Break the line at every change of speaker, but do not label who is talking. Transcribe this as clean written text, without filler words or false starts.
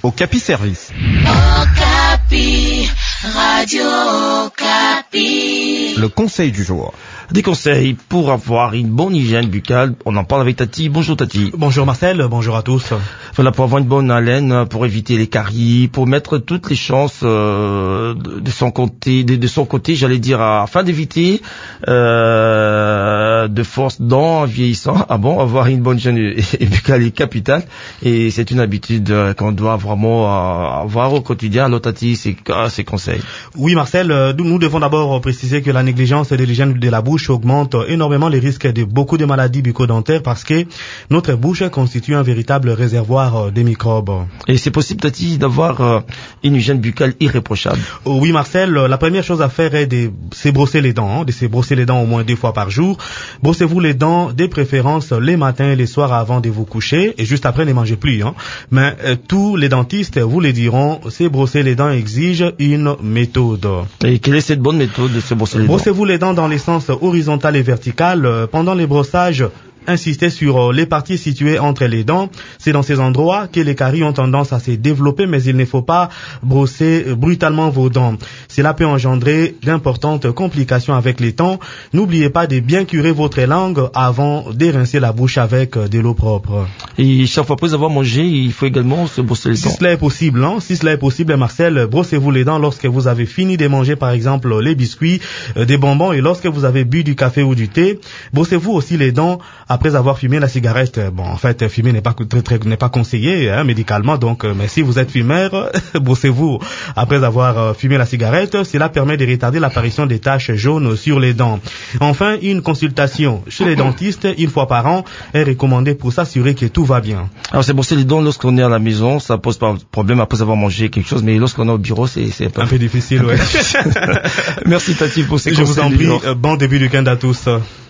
Okapi Service.
Okapi, Radio Okapi.
Le conseil du jour.
Des conseils pour avoir une bonne hygiène buccale. On en parle avec Tati. Bonjour Tati.
Bonjour Marcel, bonjour à tous.
Voilà, pour avoir une bonne haleine, pour éviter les caries, pour mettre toutes les chances de son côté, j'allais dire, afin d'éviter de force dents en vieillissant. Ah bon, avoir une bonne hygiène buccale est capitale et c'est une habitude qu'on doit vraiment avoir au quotidien. Alors Tati, c'est conseils.
Oui Marcel, nous devons d'abord préciser que la négligence de l'hygiène de la bouche augmente énormément les risques de beaucoup de maladies bucco-dentaires parce que notre bouche constitue un véritable réservoir des microbes.
Et c'est possible, Tati, d'avoir une hygiène buccale irréprochable?
Oui Marcel, la première chose à faire est de se brosser les dents, de se brosser les dents au moins 2 fois par jour. Brossez-vous les dents, de préférence les matins et les soirs avant de vous coucher et juste après ne mangez plus. Mais tous les dentistes vous le diront, se brosser les dents exige une méthode.
Et quelle est cette bonne méthode de se brosser les dents?
Brossez-vous les dents dans les sens horizontal et vertical. Pendant les brossages, insistez sur les parties situées entre les dents. C'est dans ces endroits que les caries ont tendance à se développer, mais il ne faut pas brosser brutalement vos dents. Cela peut engendrer d'importantes complications avec le temps. N'oubliez pas de bien curer votre langue avant de rincer la bouche avec de l'eau propre.
Et chaque fois après avoir mangé, il faut également se brosser les dents.
Si cela est possible, Marcel, brossez-vous les dents lorsque vous avez fini de manger, par exemple, les biscuits, des bonbons, et lorsque vous avez bu du café ou du thé. Brossez-vous aussi les dents après avoir fumé la cigarette. Bon, en fait, fumer n'est pas conseillé médicalement, donc mais si vous êtes fumeur, brossez-vous après avoir fumé la cigarette. Cela permet de retarder l'apparition des taches jaunes sur les dents. Enfin, une consultation chez les dentistes 1 fois par an est recommandée pour s'assurer que tout va bien.
Alors, c'est brosser les dents lorsqu'on est à la maison, ça pose pas de problème après avoir mangé quelque chose, mais lorsqu'on est au bureau, c'est
un peu difficile, ouais.
Merci Tati pour ces
conseils. Je vous en prie, bon début du week-end à tous.